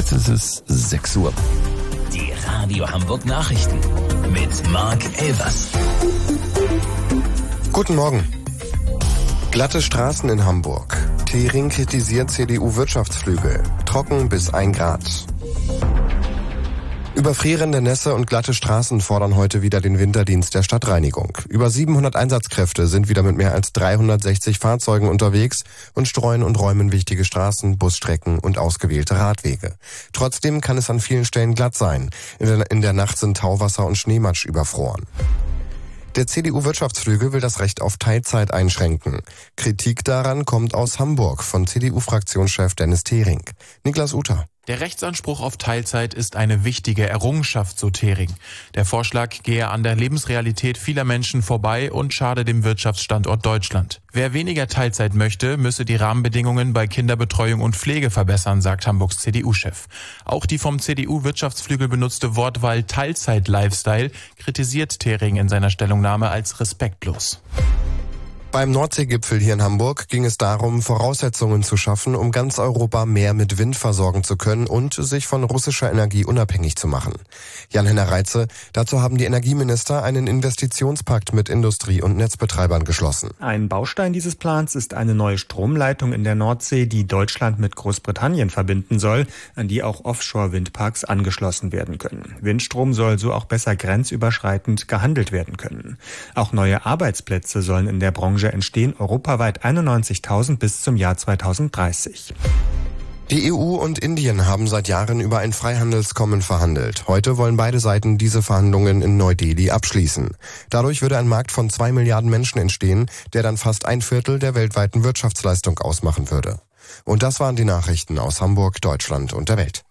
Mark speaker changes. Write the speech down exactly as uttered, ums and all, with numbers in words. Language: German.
Speaker 1: Jetzt ist es sechs Uhr.
Speaker 2: Die Radio Hamburg Nachrichten mit Marc Elvers.
Speaker 3: Guten Morgen. Glatte Straßen in Hamburg. Thering kritisiert C D U-Wirtschaftsflügel. Trocken bis ein Grad. Überfrierende Nässe und glatte Straßen fordern heute wieder den Winterdienst der Stadtreinigung. Über siebenhundert Einsatzkräfte sind wieder mit mehr als dreihundertsechzig Fahrzeugen unterwegs und streuen und räumen wichtige Straßen, Busstrecken und ausgewählte Radwege. Trotzdem kann es an vielen Stellen glatt sein. In der, in der Nacht sind Tauwasser und Schneematsch überfroren. Der C D U-Wirtschaftsflügel will das Recht auf Teilzeit einschränken. Kritik daran kommt aus Hamburg von C D U-Fraktionschef Dennis Thering. Niklas Uter.
Speaker 4: Der Rechtsanspruch auf Teilzeit ist eine wichtige Errungenschaft, so Thering. Der Vorschlag gehe an der Lebensrealität vieler Menschen vorbei und schade dem Wirtschaftsstandort Deutschland. Wer weniger Teilzeit möchte, müsse die Rahmenbedingungen bei Kinderbetreuung und Pflege verbessern, sagt Hamburgs C D U-Chef. Auch die vom C D U-Wirtschaftsflügel benutzte Wortwahl Teilzeit-Lifestyle kritisiert Thering in seiner Stellungnahme als respektlos.
Speaker 3: Beim Nordseegipfel hier in Hamburg ging es darum, Voraussetzungen zu schaffen, um ganz Europa mehr mit Wind versorgen zu können und sich von russischer Energie unabhängig zu machen. Jan-Henner Reitze, dazu haben die Energieminister einen Investitionspakt mit Industrie- und Netzbetreibern geschlossen.
Speaker 5: Ein Baustein dieses Plans ist eine neue Stromleitung in der Nordsee, die Deutschland mit Großbritannien verbinden soll, an die auch Offshore-Windparks angeschlossen werden können. Windstrom soll so auch besser grenzüberschreitend gehandelt werden können. Auch neue Arbeitsplätze sollen in der Branche entstehen, europaweit einundneunzigtausend bis zum Jahr zweitausenddreißig.
Speaker 3: Die E U und Indien haben seit Jahren über ein Freihandelskommen verhandelt. Heute wollen beide Seiten diese Verhandlungen in Neu-Delhi abschließen. Dadurch würde ein Markt von zwei Milliarden Menschen entstehen, der dann fast ein Viertel der weltweiten Wirtschaftsleistung ausmachen würde. Und das waren die Nachrichten aus Hamburg, Deutschland und der Welt.